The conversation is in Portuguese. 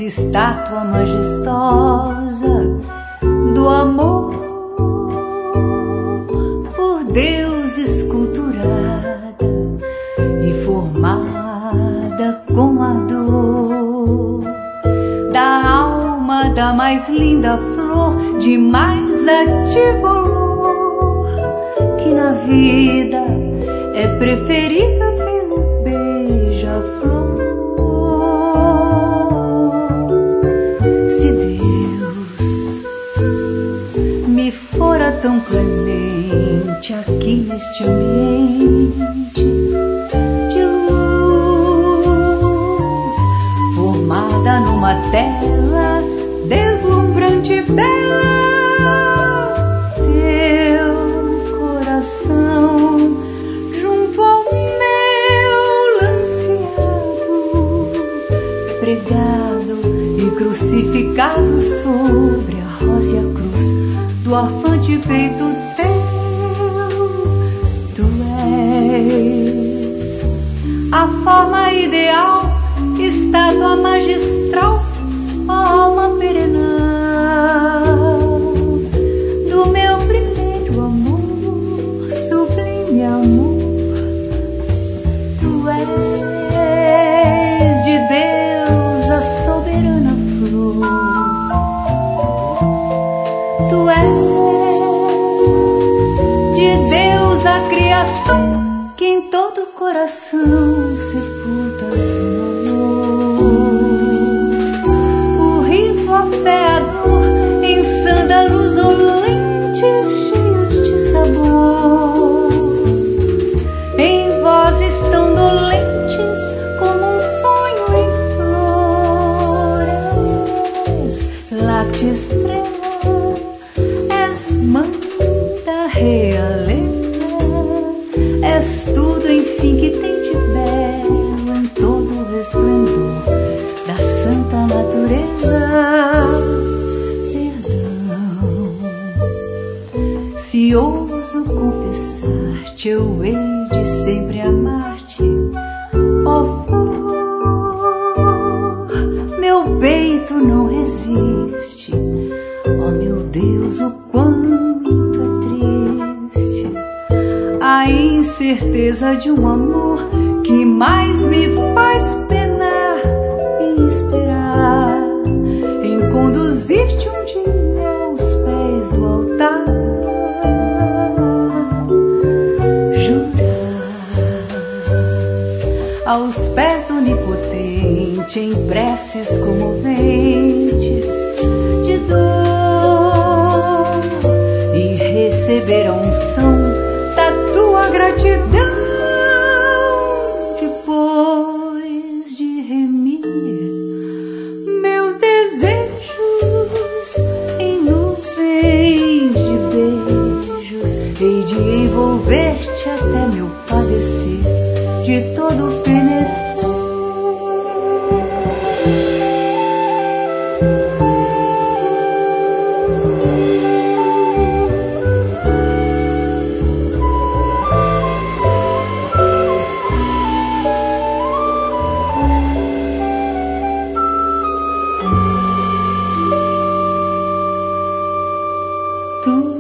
estátua majestosa do amor, por Deus esculturada e formada com ardor, da alma da mais linda flor, de mais ativo olor, que na vida é preferida pelo beija-flor. Se Deus me fora tão clemente aqui neste ambiente de luz, formada numa tela deslumbrante e bela, teu coração junto ao meu lanceado, pregado e crucificado sobre a rósea cruz do afante peito teu. Tu és a forma ideal, estátua magistral, a alma perenal do meu primeiro amor, sublime amor. Tu és de Deus a soberana flor, tu és de Deus a criação, que em todo coração sepulta seu amor. O riso, a fé, a dor, em sândalos olentes cheios de sabor, em vozes tão dolentes como um sonho em flores. Láctea estrela, és mãe da realeza, és tudo, enfim, que tem de belo em todo o resplendor da santa natureza. Perdão, se ouso confessar-te, eu hei de sempre amar-te, ó flor. Meu peito não resiste, ó meu Deus, o quanto é triste a incerteza de um amor que mais me faz penar em esperar, em conduzir-te um dia aos pés do altar, jurar aos pés do Onipotente, em preces comoventes de dor, e receber a unção da tua gratidão, depois de remir meus desejos em nuvens de beijos, hei de envolver-te até meu padecer de todo fenecer. Tu